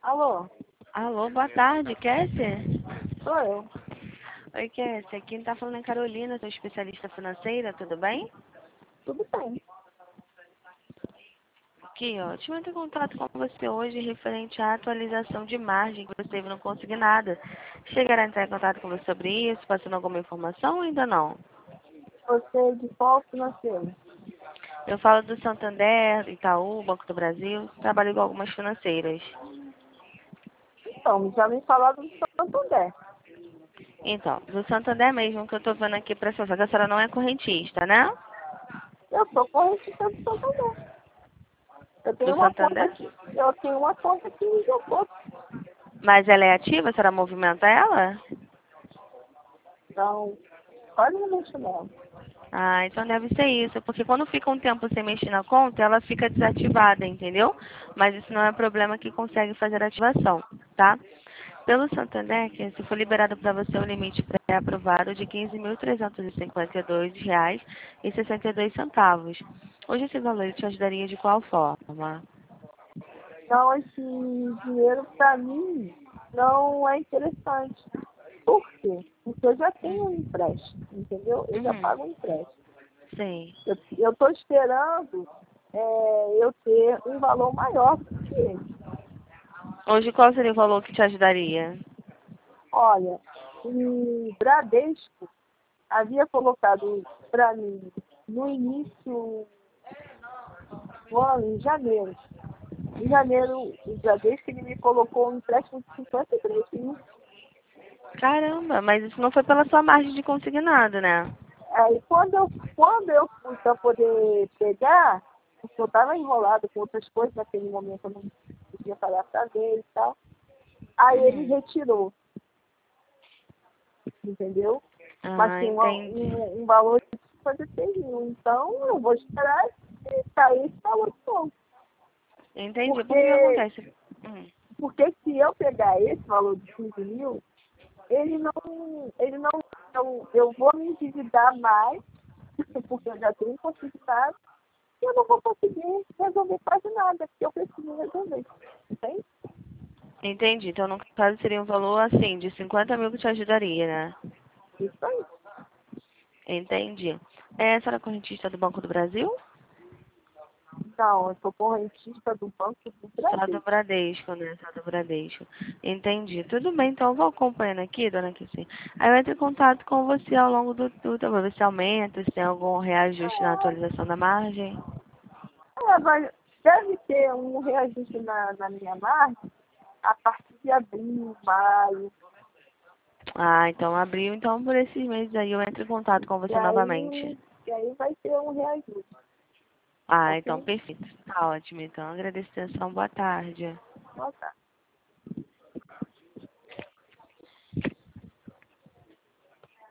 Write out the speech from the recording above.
Alô, Alô, boa tarde, Kessia? sou eu. Oi, Kessia. Quem tá falando é Carolina, sou especialista financeira, tudo bem? Tudo bem. Aqui, ó, tive em contato com você hoje referente à atualização de margem que você teve no Consignado. Chegará a entrar em contato com você sobre isso, passando alguma informação ou ainda não? Você é de qual financeiro? Eu falo do Santander, Itaú, Banco do Brasil, trabalho com algumas financeiras. Então, já me falaram do Santander. Então, do Santander mesmo que eu tô vendo aqui pra senhora, só que a senhora não é correntista, né? Eu sou correntista do Santander. Eu tenho Do uma conta Santander? aqui. Eu tenho uma conta aqui em Jocoto. Mas ela é ativa? A senhora movimenta ela? Então, quase não mexo nela. Ah, então deve ser isso, porque quando fica um tempo sem mexer na conta, ela fica desativada, entendeu? Mas isso não é problema que consegue fazer a ativação, tá? Pelo Santander, que se for liberado para você o limite pré-aprovado de R$ 15.352,62. Hoje esse valor te ajudaria de qual forma? Então, esse dinheiro, para mim, não é interessante. Por quê? Porque eu já tenho um empréstimo, entendeu? Eu já Uhum, pago um empréstimo. sim. Eu estou esperando eu ter um valor maior do que esse. Hoje qual seria o valor que te ajudaria? Olha, o Bradesco havia colocado para mim no início do ano, em janeiro. Em janeiro, o Bradesco ele me colocou um empréstimo de 53 mil. Caramba, mas isso não foi pela sua margem de consignado, né? Aí quando eu fui para poder pegar, porque eu estava enrolado com outras coisas naquele momento, eu não podia pagar para ver e tal. Aí ele Uhum. retirou, entendeu? Mas Ah, tem entendi. um valor de 56 mil. Então eu vou esperar cair esse valor de novo. Entendi. Por que que Porque, acontece? Hum. porque se eu pegar esse valor de 15 mil, eu vou me endividar mais, porque eu já tenho possibilidade, e eu não vou conseguir resolver quase nada que eu preciso resolver. Entende? Entendi. Então, no caso, seria um valor, assim, de 50 mil que te ajudaria, né? Isso aí. Entendi. É, a senhora é correntista do Banco do Brasil? Então, eu sou correntista do Banco do Só do Brasil. Bradesco, né? Só do Bradesco. Entendi. Tudo bem, então eu vou acompanhando aqui, dona Kissy. Aí eu entro em contato com você ao longo do tudo, pra ver se aumenta, se tem algum reajuste na atualização da margem. Mas deve ter um reajuste na minha margem a partir de abril, maio. Ah, então abriu, então por esses meses aí eu entro em contato com E você novamente. aí, e aí vai ter um reajuste, Ah, então ok? perfeito. Tá ótimo, então. Agradeço a atenção. Boa tarde. Boa tarde.